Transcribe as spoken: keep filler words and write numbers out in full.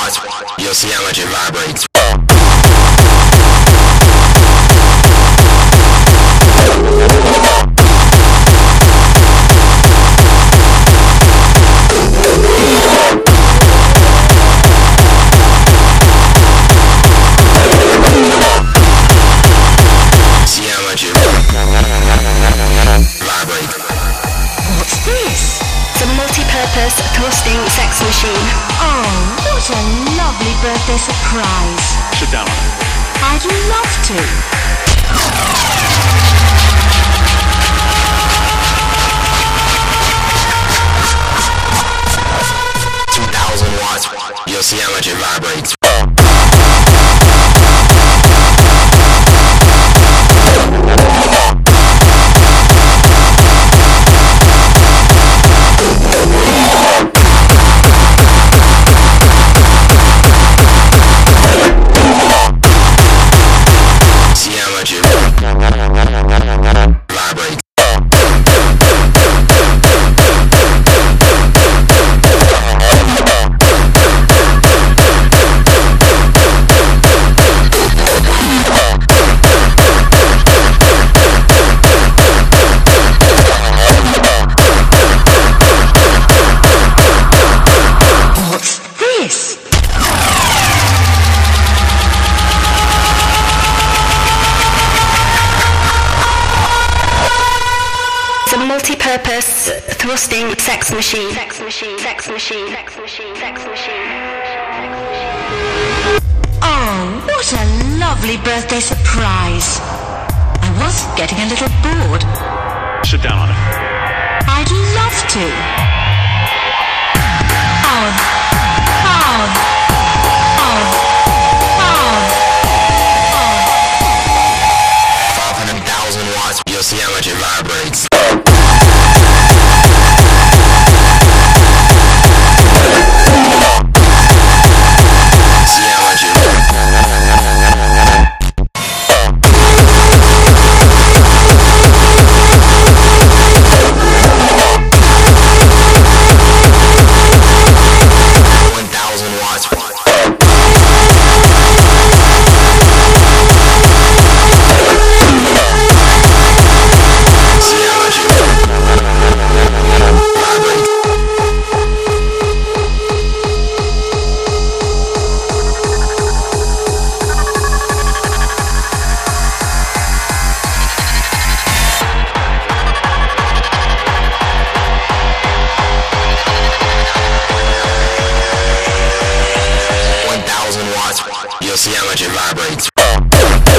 watts, you'll see how much it vibrates. See how much it vibrates. What's this? It's a multi-purpose thrusting sex machine. Oh, what a lovely birthday surprise. Sit down on it. I'd love to. two thousand watts, you'll see how much it vibrates. See how much it vibrates. What's this? It's a multi-purpose thrusting sex machine. Sex machine. Sex machine. Sex machine. Sex machine. Oh, what a lovely birthday surprise. I was getting a little bored. Sit down on it. I'd love to. Oh, oh, oh, oh, five hundred thousand watts, you'll see how much it vibrates. See how much it one thousand watts. See how much it vibrates. one thousand watts, you'll see how much it vibrates.